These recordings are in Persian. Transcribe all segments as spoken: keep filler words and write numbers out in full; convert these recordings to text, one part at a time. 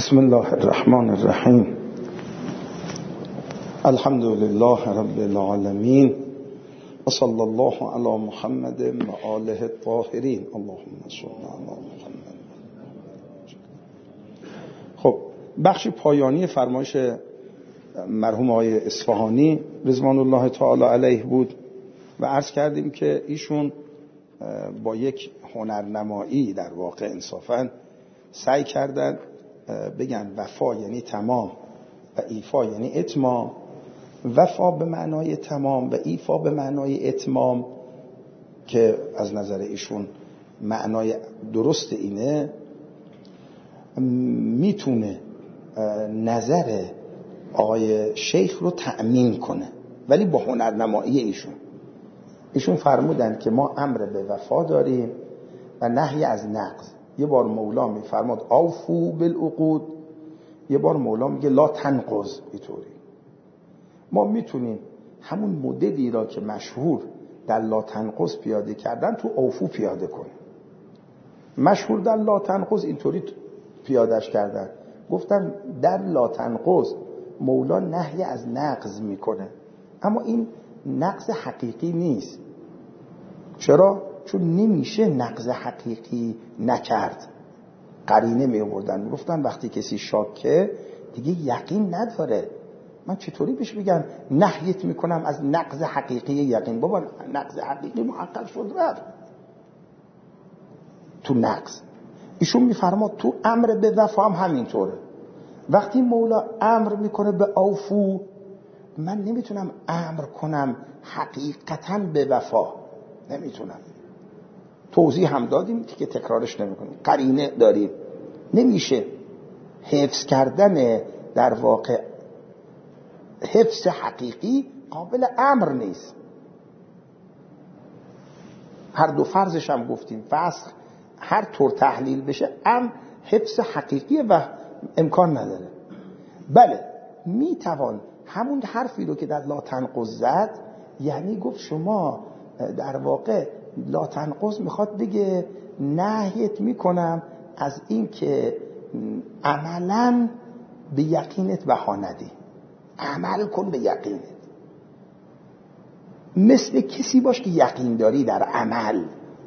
بسم الله الرحمن الرحیم. الحمد لله رب العالمین و صلی الله علی محمد و آله الطاهرین. اللهم صل علی محمد. خب بخش پایانی فرمایش مرحوم آقای اصفهانی رضوان الله تعالی علیه بود و عرض کردیم که ایشون با یک هنرنمایی در واقع انصافاً سعی کردن بگن وفا یعنی تمام و ایفا یعنی اتمام. وفا به معنای تمام و ایفا به معنای اتمام که از نظر ایشون معنای درست اینه، میتونه نظر آقای شیخ رو تأمین کنه، ولی با هنرنمایی ایشون. ایشون فرمودن که ما امر به وفا داریم و نهی از نقض. یه بار مولا میفرماد اوفو بالعقود، یه بار مولا میگه لا تنقض. اینطوری ما میتونیم همون مدلی را که مشهور در لا تنقض پیاده کردن تو اوفو پیاده کنیم. مشهور در لا تنقض اینطوری پیادهش کردن، گفتن در لا تنقض مولا نهی از نقض میکنه، اما این نقض حقیقی نیست. چرا؟ چون نمیشه نقض حقیقی نکرد. قرینه می آوردن، میگفتن وقتی کسی شاکه دیگه یقین نداره، من چطوری بهش بگم نهیت میکنم از نقض حقیقی یقین؟ بابا نقض حقیقی محقق شد رفت تو نقض. ایشون میفرماد تو امر به وفا هم همینطوره. وقتی مولا امر میکنه به اوفو، من نمیتونم امر کنم حقیقتا به وفا، نمیتونم. توضیح هم دادیم که تکرارش نمیکنیم، قرینه داریم. نمیشه. حفظ کردن در واقع حفظ حقیقی قابل امر نیست. هر دو فرضش هم گفتیم، فسخ هر طور تحلیل بشه ام حفظ حقیقی و امکان نداره. بله میتوان همون حرفی رو که در لا تنقض زد، یعنی گفت شما در واقع لا تنقض میخواد بگه نهیت میکنم از این که عملا به یقینت بها ندی، عمل کن به یقینت. مثل کسی باش که یقین داری در عمل.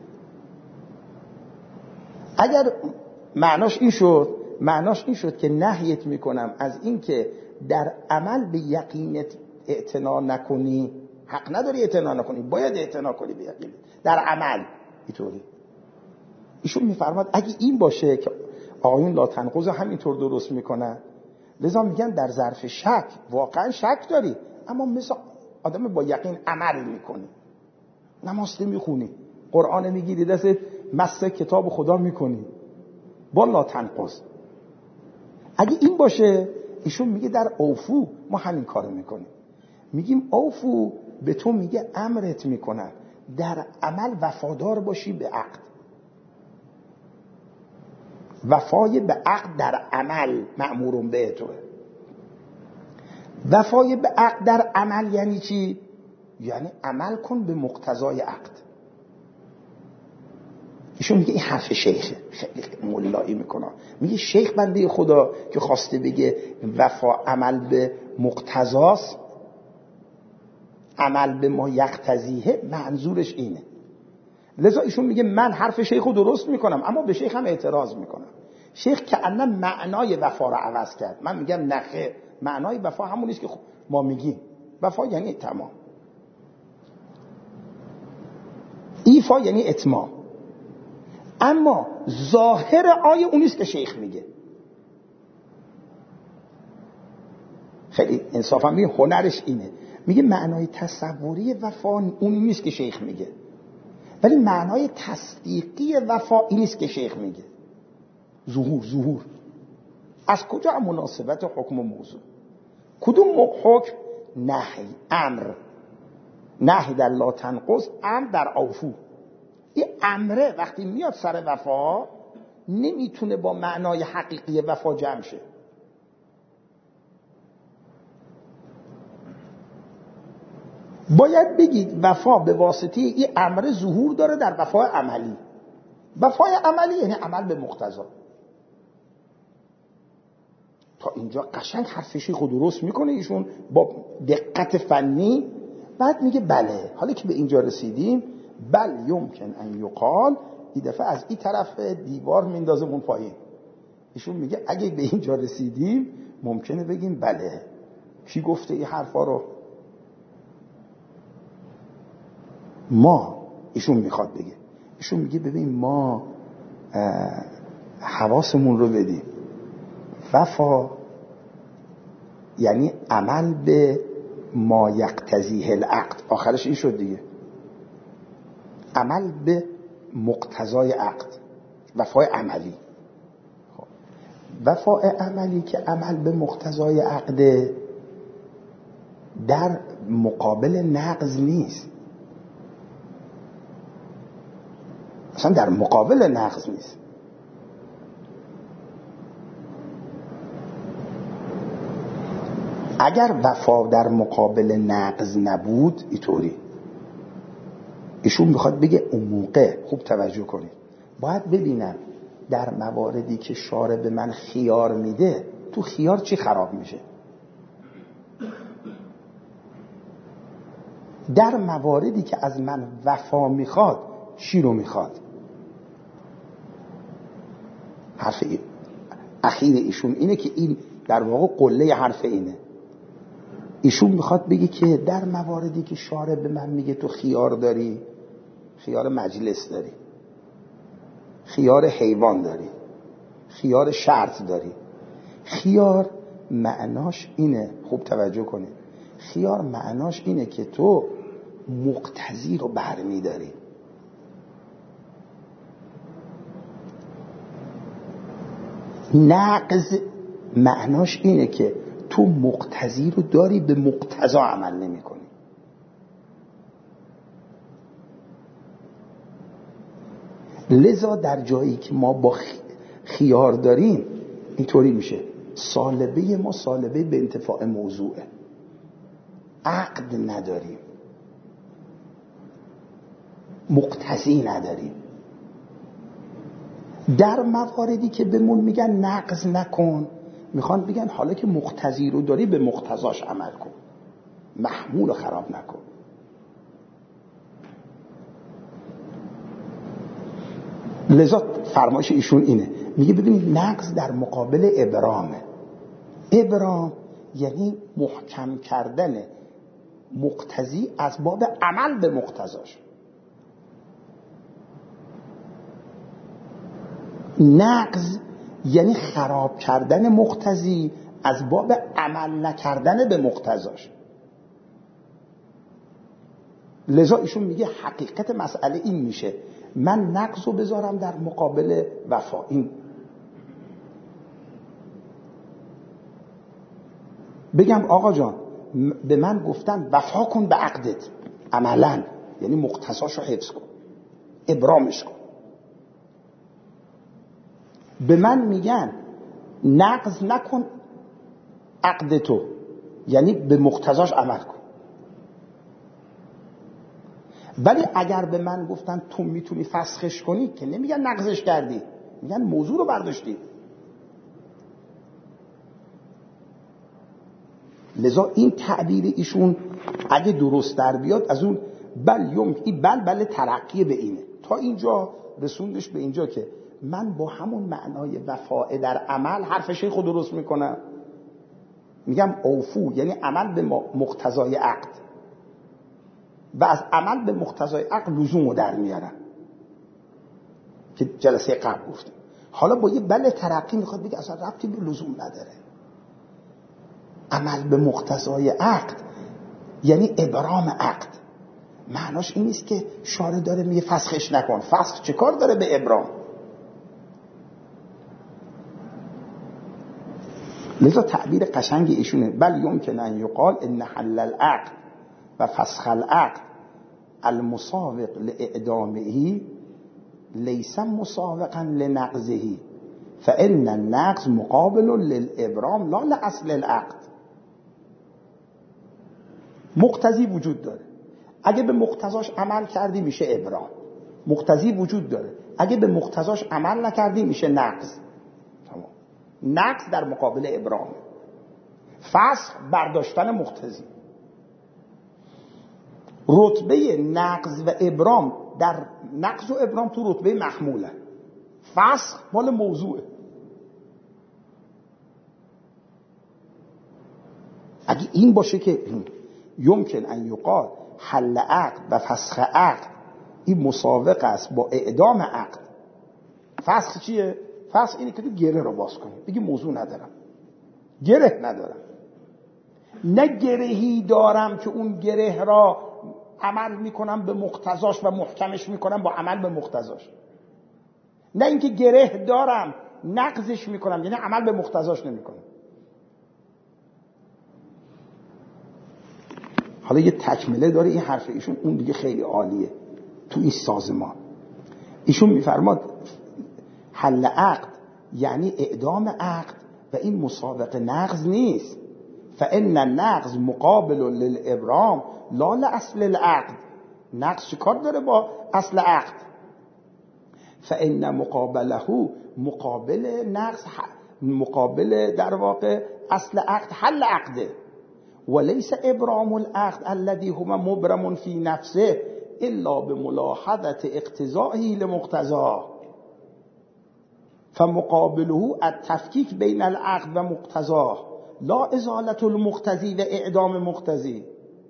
اگر معناش این شد، معناش این شد که نهیت میکنم از این که در عمل به یقینت اعتنا نکنی. حق نداری اعتنا نکنی، باید اعتنا کنی به یقینت در عمل. اینطوری ایشون میفرماد اگه این باشه که آقایون لا تنقض همینطور درست میکنن، لذا میگن در ظرف شک واقعا شک داری، اما مثل آدم با یقین عمل میکنی. نماز میخونی، قرآن میگیری دستت، مس کتاب خدا میکنی با لا تنقض. اگه این باشه، ایشون میگه در اوفو ما همین کارو میکنیم. میگیم اوفو به تو میگه امرت میکنن در عمل وفادار باشی به عقد. وفای به عقد در عمل مأمورون به توه. وفای به عقد در عمل یعنی چی؟ یعنی عمل کن به مقتضای عقد. ایشون میگه این حرف شیخه، خیلی مولایی میکنه. میگه شیخ بنده خدا که خواسته بگه وفا عمل به مقتضاست، عمل به ما یقتضیه، منظورش اینه. لذا ایشون میگه من حرف شیخ رو درست میکنم، اما به شیخ هم اعتراض میکنم. شیخ که انا معنای وفا رو عوض کرد. من میگم نخه، معنای وفا همون نیست که ما میگیم. وفا یعنی تمام، ایفا یعنی اتمام. اما ظاهر آیه اون نیست که شیخ میگه. خیلی انصافا میگه هنرش اینه. میگه معنای تصوری وفا اون نیست که شیخ میگه، ولی معنای تصدیقی وفا این نیست که شیخ میگه. ظهور ظهور از کجا مناسبت حکم و موضوع؟ کدوم حکم؟ نهی، امر. نهی در لا تنقض، امر در اوفو. این امره وقتی میاد سر وفا نمیتونه با معنای حقیقی وفا جمع شه. باید بگید وفا به واسطه این امر ظهور داره در وفای عملی. وفای عملی یعنی عمل به مقتضا. تا اینجا قشنگ حرفشی خود درست میکنه ایشون با دقت فنی. بعد میگه بله حالا که به اینجا رسیدیم بل یمکن ان یقال، این دفعه از این طرف دیوار میندازه اون پایین. ایشون میگه اگه به اینجا رسیدیم ممکنه بگیم بله. کی گفته این حرفا رو؟ ما. ایشون میخواد بگه ایشون میگه ببین ما حواسمون رو بدیم. وفا یعنی عمل به ما یقتضیه العقد، آخرش این شد دیگه، عمل به مقتضای عقد، وفای عملی. وفای عملی که عمل به مقتضای عقد در مقابل نقض نیست، اصلا در مقابل نقض نیست. اگر وفا در مقابل نقض نبود اینطوری، ایشون میخواد بگه اون موقع، خوب توجه کنید، باید ببینم در مواردی که شارع به من خیار میده تو خیار چی خراب میشه. در مواردی که از من وفا میخواد چی رو میخواد؟ حرف اخیر ایشون اینه که این در واقع قله حرف اینه. ایشون میخواد بگه که در مواردی که شارع به من میگه تو خیار داری، خیار مجلس داری، خیار حیوان داری، خیار شرط داری. خیار معناش اینه، خوب توجه کنید، خیار معناش اینه که تو مقتضی رو برمی داری. نقض معناش اینه که تو مقتضی رو داری به مقتضا عمل نمی کنی. لذا در جایی که ما با خیار داریم اینطوری میشه، سالبه ما سالبه به انتفاع موضوعه، عقد نداریم، مقتضی نداریم. در مواردی که بهمون میگن نقض نکن، میخوان بگن حالا که مقتضی رو داری به مقتضاش عمل کن، محمول رو خراب نکن. لذا فرمایش ایشون اینه، میگه ببینید نقض در مقابل ابرامه. ابرام یعنی محکم کردن مقتضی از باب عمل به مقتضاش. نقض یعنی خراب کردن مقتضی از باب عمل نکردن به مقتضاش. لذا ایشون میگه حقیقت مسئله این میشه، من نقض رو بذارم در مقابل وفا. این بگم آقا جان به من گفتن وفا کن به عقدت، عملا یعنی مقتضاش رو حفظ کن، ابرامش کن. به من میگن نقض نکن عقدتو، یعنی به مقتضاش عمل کن. ولی اگر به من گفتن تو میتونی فسخش کنی، که نمیگن نقضش کردی، میگن موضوع رو برداشتی. لذا این تعبیر ایشون اگه درست در بیاد از اون بل یم، این بل بل ترقی به اینه. تا اینجا رسوندش به اینجا که من با همون معنای وفاء در عمل حرف شیخ رو درست میکنم، میگم اوفو یعنی عمل به مقتضای عقد، و از عمل به مقتضای عقد لزوم رو در میارم که جلسه قبل گفتیم. حالا با یه بل ترقی میخواد بگه اصلا ربطی به لزوم نداره. عمل به مقتضای عقد یعنی ابرام عقد. معناش این نیست که شارع داره میگه فسخش نکن، فسخ چه کار داره به ابرام؟ لذا تعبیر قشنگ ایشونه، بل یمکن ان یقال ان حل العقد و فسخ العقد المسابق لاعدامه لیس مسابقا لنقضه فان النقض مقابل للابرام لا لاصل العقد. مقتضی وجود داره، اگه به مقتضاش عمل کردی میشه ابرام. مقتضی وجود داره، اگه به مقتضاش عمل نکردی میشه نقض. تمام. نقض در مقابل ابرام، فسخ برداشتن مقتضی. رتبه نقض و ابرام در نقض و ابرام تو رتبه محموله، فسخ مال موضوعه. اگه این باشه که یمکن ان یقال حل عقد و فسخ عقد این مساوق است با اعدام عقد. فسخ چیه؟ فسخ اینه که تو گره رو باز کنی، بگی موضوع ندارم، گره ندارم، نه گرهی دارم که اون گره را عمل میکنم به مقتضاش و محکمش میکنم با عمل به مقتضاش، نه اینکه گره دارم نقضش میکنم یعنی عمل به مقتضاش نمیکنم. حالا یه تکمله داره این حرف ایشون، اون دیگه خیلی عالیه تو این سازمان. ایشون میفرماد حل عقد یعنی اعدام عقد و این مسابق نقض نیست. فإن النقض مقابل للابرام لا لاصل العقد. نقض چه کار داره با اصل عقد؟ فإن مقابله مقابل نقض مقابل در واقع اصل عقد حل عقده وليس ابرام العقد الذي هو مبرم في نفسه الا بملاحظه اقتضائه لمقتضاه فمقابله التفکیک بین العقد و مقتضاه لا ازالة المقتضی و اعدام مقتضی.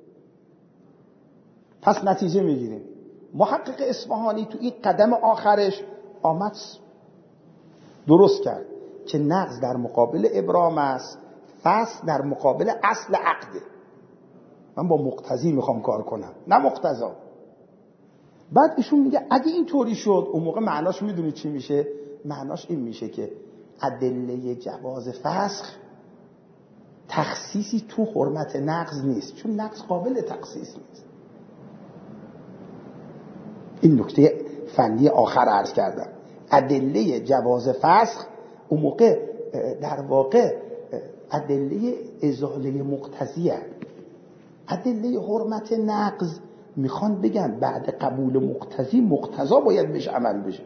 پس نتیجه میگیریم محقق اصفهانی تو این قدم آخرش آمد درست کرد که نقض در مقابل ابرام است، فسخ در مقابل اصل عقده. من با مقتضی میخوام کار کنم نه مقتضا. بعد ایشون میگه اگه این طوری شد اون موقع معناش میدونی چی میشه؟ معناش این میشه که ادله جواز فسخ تخصیصی تو حرمت نقض نیست، چون نقض قابل تخصیص نیست. این نکته فنی آخر عرض کردم. ادله جواز فسخ اون موقع در واقع ادله ازاله مقتضیه. ادله حرمت نقض میخوان بگن بعد قبول مقتضی مقتضا باید بهش عمل بشه.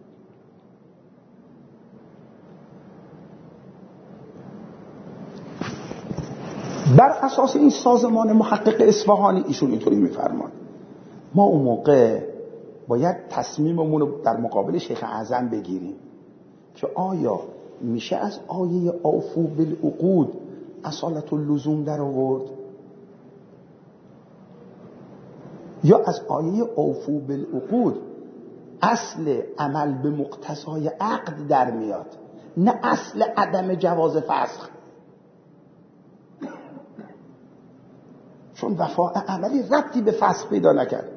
بر اساس این سازمان محقق اصفهانی ایشون اینطوری میفرمان ما اون موقع باید تصمیممون رو در مقابل شیخ اعظم بگیریم که آیا میشه از آیه اوفوا بالعقود اصالت اللزوم در آورد یا از آیه اوفوا بالعقود اصل عمل به مقتضای عقد در میاد، نه اصل عدم جواز فسخ. چون وفاء عملی ربطی به فسخ پیدا نکرد.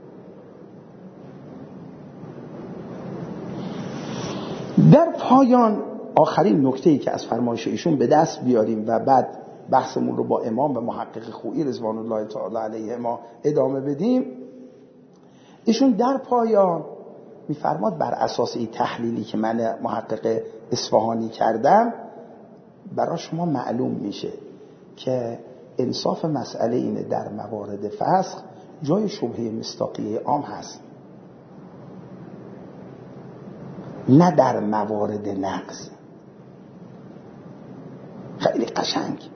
در پایان آخرین نکته‌ای که از فرمایش ایشون به دست بیاریم و بعد بحثمون رو با امام و محقق خویی رضوان الله تعالی علیه ما ادامه بدیم، ایشون در پایان میفرماد بر اساس این تحلیلی که من محقق اصفهانی کردم برای شما معلوم میشه که انصاف مسئله اینه در موارد فسخ جای شبهه مصداقیه عام هست، نه در موارد نقض. خیلی قشنگ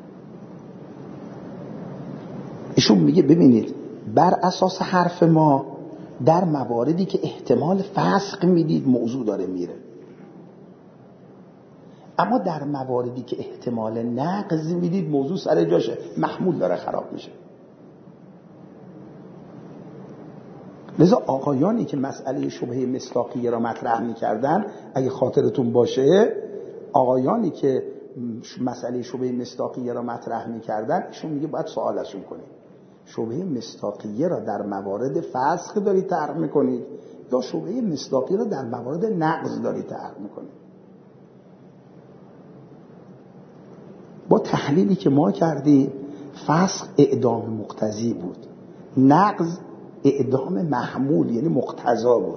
ایشون میگه ببینید بر اساس حرف ما در مواردی که احتمال فسخ میدید موضوع داره میره، اما در مواردی که احتمال نقض میدید موضوع سر جاشه، محمول داره خراب میشه. لذا آقایانی که مسئله شبهه مصداقیه را مطرح میکردن، اگه خاطرتون باشه آقایانی که مسئله شبهه مصداقیه را مطرح میکردن ایشون میگه باید سوالشون کنید شبهه مصداقیه را در موارد فسخ دارید طرح میکنید یا شبهه مصداقیه را در موارد نقض دارید طرح میکنید. با تحلیلی که ما کردیم فسخ اعدام مقتضی بود، نقض اعدام محمول یعنی مقتضا بود.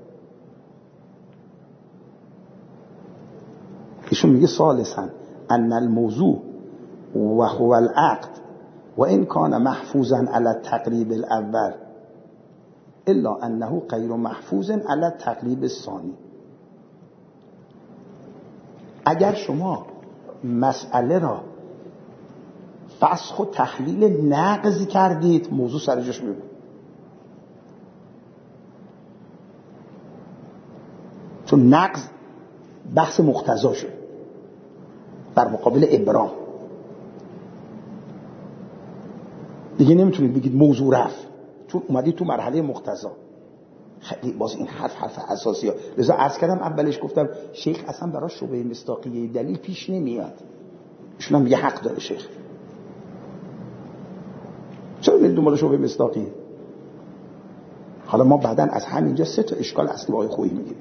ایشون میگه ثالثاً ان الموضوع و هو العقد و ان کان محفوظا علی التقریب الاول الا انه غیر محفوظ علی التقریب الثانی. اگر شما مسئله را فسخ و تحلیل نقض کردید، موضوع سر جاش میمونه. چون نقض بحث مقتضا شد در مقابل ابرام. دیگه نمیتونید بگید موضوع رفت، چون اومدی تو مرحله مقتضا. خیلی باز این حرف حرف اساسی ها. لذا عرض کردم اولش گفتم شیخ اصلا برای شبهه مصداقیه دلیل پیش نمیاد. ایشون هم یه حق داره شیخ. چرا میرید دنبال شبهه مصداقیه؟ حالا ما بعداً از همینجا سه تا اشکال اصلی با آقای خویی میگیریم.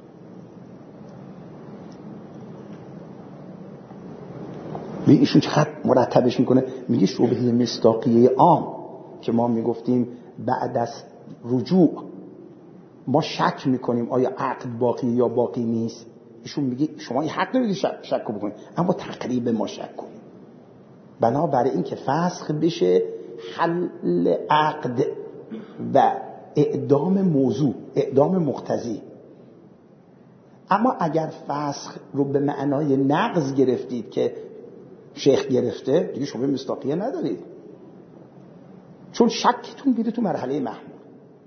ببین ایشون چقدر مرتبش میکنه، میگه شبهه مصداقیه عام که ما میگفتیم بعد از رجوع ما شک میکنیم آیا عقد باقی یا باقی نیست. ایشون میگه شما این حق ندارید شک, شک بکنید، اما تقریب ما شک کنید. بنابراین این که فسخ بشه حل عقد و اعدام موضوع، اعدام مقتضی. اما اگر فسخ رو به معنای نقض گرفتید که شیخ گرفته، دیگه شبهه مصداقیه ندارید، چون شکتون میره تو مرحله محمول.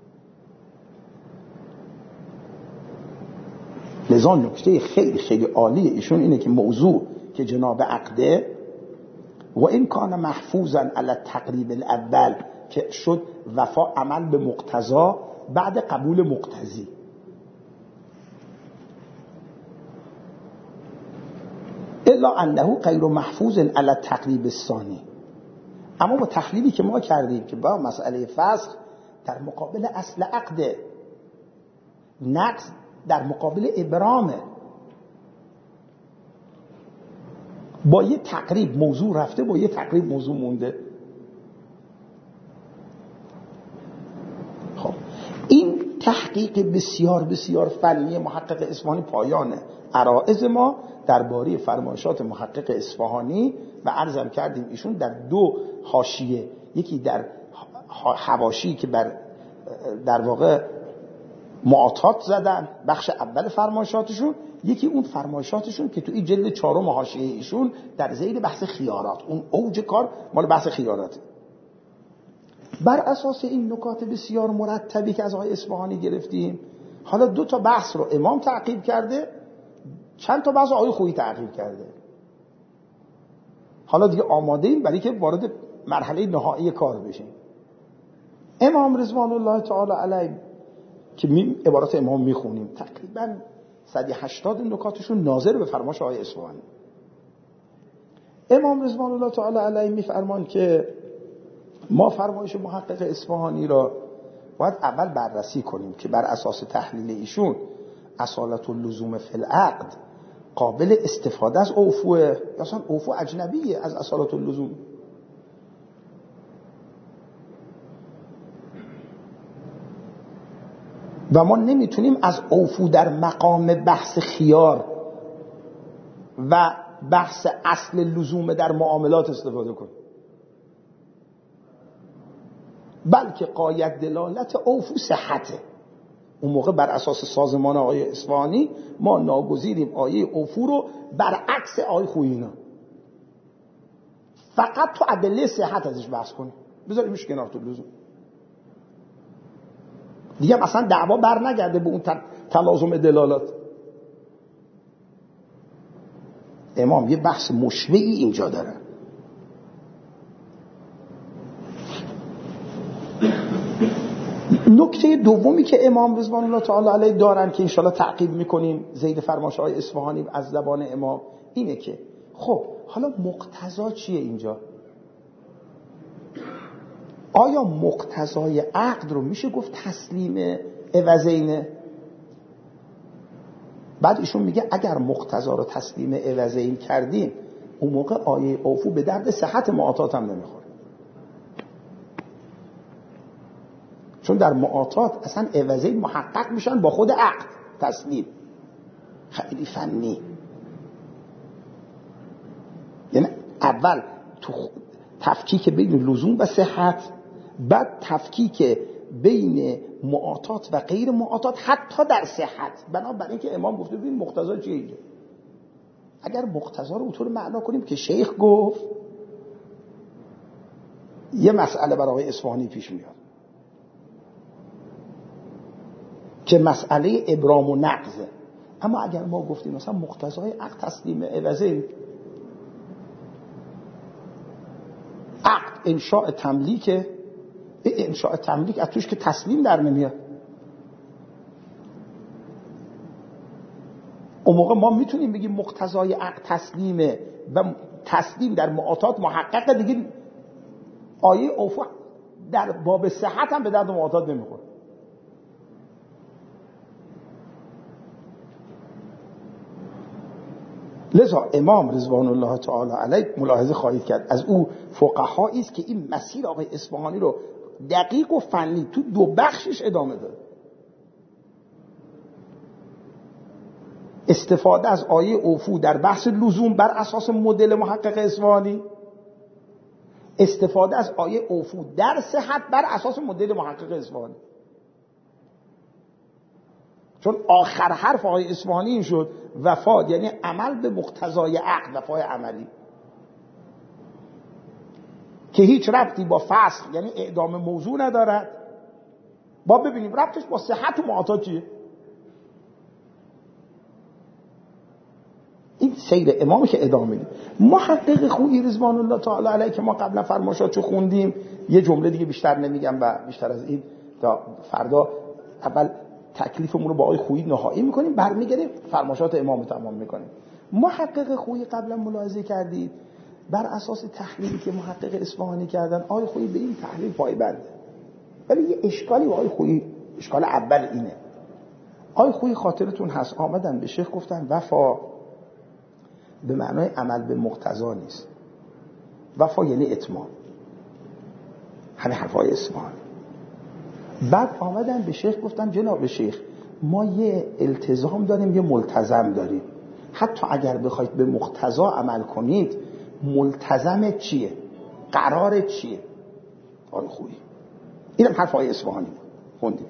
لذا نکته خیلی خیلی عالی ایشون اینه که موضوع که جناب عقده و این کان محفوظا علی تقریب الاول که شد وفا عمل به مقتضا بعد قبول مقتضی. الا انه غیر محفوظ علی تقریب الثانی. اما با تحلیلی که ما کردیم که با مسئله فسخ در مقابل اصل عقده، نقض در مقابل ابرامه، با یه تقریب موضوع رفته، با یه تقریب موضوع مونده. خب این تحقیق بسیار بسیار فنی محقق اصفهانی پایانه عرائض ما درباره فرمایشات محقق اصفهانی و عرضم کردیم ایشون در دو حاشیه، یکی در حواشی که بر در واقع معاطات زدن بخش اول فرمایشاتشون، یکی اون فرمایشاتشون که تو این جلد چهارم حاشیه ایشون در زیر بحث خیارات، اون اوج کار مال بحث خیاراته. بر اساس این نکات بسیار مرتبی که از آقای اصفهانی گرفتیم، حالا دو تا بحث رو امام تعقیب کرده، چند تا بحث آقای خویی تعقیب کرده. حالا دیگه آماده ایم برای که وارد مرحله نهایی کار بشیم. امام رضوان الله تعالی علیه که می عبارات امام میخونیم تقریبا صد و هشتاد نکاتشون ناظر به فرمایش آقای اصفهانی. امام رضوان الله تعالی علیه میفرمان که ما فرمایش محقق اصفهانی را باید اول بررسی کنیم که بر اساس تحلیل ایشون اصالت اللزوم فی العقد قابل استفاده از عفوه یا اصلا عفو اجنبیه از اصالت اللزوم. و ما نمیتونیم از عفو در مقام بحث خیار و بحث اصل لزوم در معاملات استفاده کنیم، بلکه قاید دلالت عفو صحته. اون موقع بر اساس سازمان آقای اصفهانی ما ناگزیریم آیه عفو رو برعکس آیه خویینا فقط تو ادله صحت ازش بحث کنیم، بذاریمش کنار تو لزوم. دیگه مثلا دعوا بر نگرده به اون تلازم دلالات. امام یه بحث مشبعی اینجا داره. نکته دومی که امام رضوان الله تعالی علیه دارن که انشالله تعقیب میکنیم زید فرمایش های اصفهانی از زبان امام اینه که خب حالا مقتضا چیه اینجا؟ آیا مقتضای عقد رو میشه گفت تسلیم عوضینه؟ بعد ایشون میگه اگر مقتضا رو تسلیم عوضین کردیم اون موقع آیه عفو به درد صحت معاطات هم نمیخوره، چون در معاطات اصلا عوضین محقق میشن با خود عقد تسلیم. خیلی فنی. یعنی اول تو تفکیک بین لزوم و صحت، بعد تفکیک بین معاطات و غیر معاطات حتی در صحت. بنابراین که امام گفته ببین مقتضا چیه اینجا؟ اگر مقتضا رو اونطور معنا کنیم که شیخ گفت، یه مسئله برای آقای اصفهانی پیش میاد که مسئله ابرام و نقضه. اما اگر ما گفتیم مثلا مقتضای عقد تسلیم عوضین، عقد انشاء تملیکه، انشاء تملیک از توش که تسلیم در نمیاد، اون موقع ما میتونیم بگیم مقتضای عقد تسلیمه و تسلیم در معاطات محققه دیگه. آیه اوفا در باب صحت هم به درد معاطات نمیخوره. لذا امام رضوان الله تعالی علیه ملاحظه خواهید کرد از او فقهایی است که این مسیر آقای اصفهانی رو دقیق و فنی تو دو بخشش ادامه داد. استفاده از آیه اوفو در بحث لزوم بر اساس مدل محقق اصفهانی، استفاده از آیه اوفو در صحت بر اساس مدل محقق اصفهانی. چون آخر حرف آقای اصفهانی این شد وفا یعنی عمل به مقتضای عقد، وفای عملی که هیچ ربطی با فسخ یعنی اعدام موضوع ندارد. با ببینیم ربطش با صحت و معاطات چیه. این سیر امام که ادامه میدیم. محقق خویی رضوان الله تعالی علیه که ما قبلا فرمایشاتشو خوندیم، یه جمله دیگه بیشتر نمیگم و بیشتر از این تا فردا اول تکلیفمون رو با آقای خویی نهایی میکنیم، برمیگردیم فرمایشات امام تمام میکنیم. محقق خویی قبلا ملاحظه کردید بر اساس تحلیلی که محقق اصفهانی کردن آقای خویی به این تحلیل پایبنده، ولی یه اشکالی با آقای خویی، اشکال اول اینه. آقای خویی خاطرتون هست آمدن به شیخ گفتن وفا به معنای عمل به مقتضا نیست، وفا یعنی اتمام، همه حرفای اصفهانی. بعد آمدن به شیخ گفتن جناب شیخ ما یه التزام داریم یه ملتزم داریم، حتی اگر بخواید به مقتضا عمل کنید ملتزم چیه؟ قرار چیه؟ آره خوبی اینم حرفای اصفهانی خوندیم.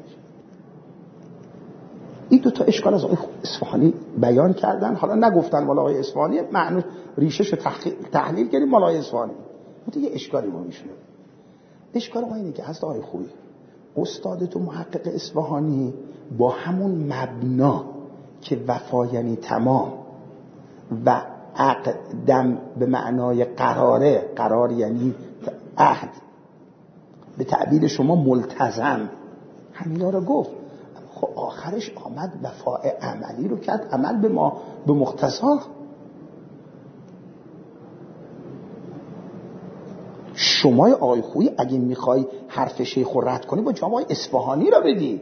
این دو تا اشکال از آقای اصفهانی بیان کردن، حالا نگفتن مال آقای اصفهانی، معنی ریشه‌شو تحلیل کردیم مال آقای اصفهانی. اون یه اشکالی ما میشه. اشکال ما اینه که هست آقای خوبی استاد تو محقق اصفهانی با همون مبنا که وفا یعنی تمام و عقدم به معنای قراره، قرار یعنی عهد، به تعبیر شما ملتزم، همینا رو گفت. خب آخرش آمد وفاء عملی رو کرد، عمل به ما به مقتضا. شما آقای خویی اگه میخوای حرف شیخ رو رد کنی با جواب اصفهانی رو بدی،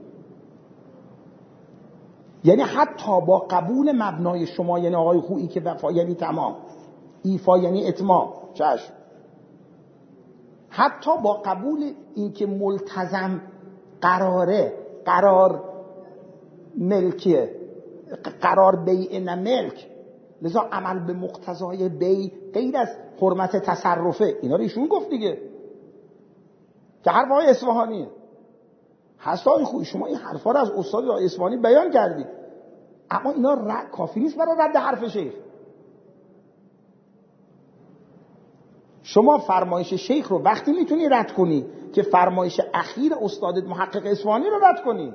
یعنی حتی با قبول مبنای شما یعنی آقای خویی که وفا یعنی تمام، ایفا یعنی اتمام، چشم، حتی با قبول این که ملتزم قراره، قرار ملکیه، قرار بیع نه ملک، لذا عمل به مقتضای بیع غیر از حرمت تصرفه، اینا رو ایشون گفت دیگه که حرف آقای اصفهانیه. هست آقای خویی شما این حرفا رو از استاد آقای اصفهانی بیان کردید، اما اینا رد کافی نیست برای رد حرف شیخ. شما فرمایش شیخ رو وقتی میتونی رد کنی که فرمایش اخیر استادت محقق اصفهانی رو رد کنی.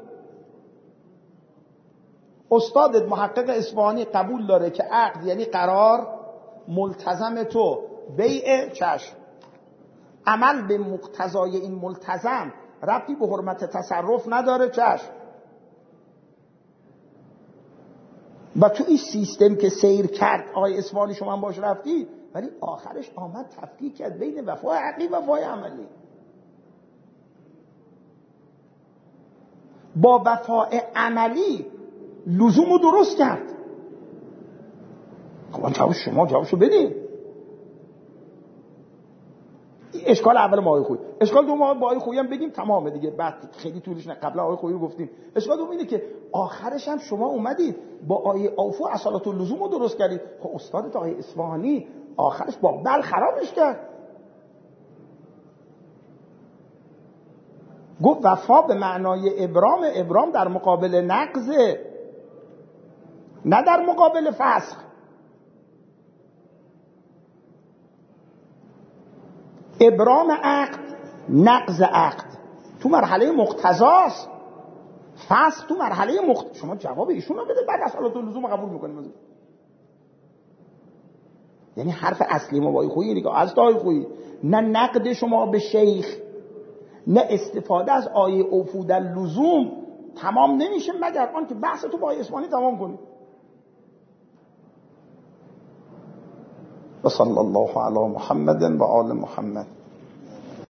استادت محقق اصفهانی قبول داره که عقد یعنی قرار، ملتزم تو بیع، چشم، عمل به مقتضای این ملتزم ربطی به حرمت تصرف نداره، چشم. و تو این سیستم که سیر کرد آقای اصفهانی شما هم باش رفتی، ولی آخرش آمد تفکیک کرد بین وفای عقلی و وفای عملی. با وفای عملی لزوم رو درست کرد. خب جواب شما جوابشو بدین. اشکال اول ما آقای خویی. اشکال دوم با آقای خویی هم بگیم تمامه دیگه، بعد خیلی طولش نه، قبلا آقای خویی رو گفتیم. اشکال دوم اینه که آخرش هم شما اومدید با آیه اوفو اصالت اللزوم رو درست کردید. خب استادت آقای اصفهانی آخرش با بل خرابش کرد، گفت وفا به معنای ابرام، ابرام در مقابل نقضه نه در مقابل فسخ. ابرام عقد، نقض عقد تو مرحله مقتضاست، فصل تو مرحله مقت... شما جواب ایشون رو بده بعد اصالت اللزوم قبول میکنیم. یعنی حرف اصلی ما با خویی نگاه از دای خویی، نه نقد شما به شیخ نه استفاده از آیه اوفو در لزوم تمام نمیشه مگر آن که بحث تو با آیه اسمانی تمام کنی. و صلی الله علی محمد و آل محمد.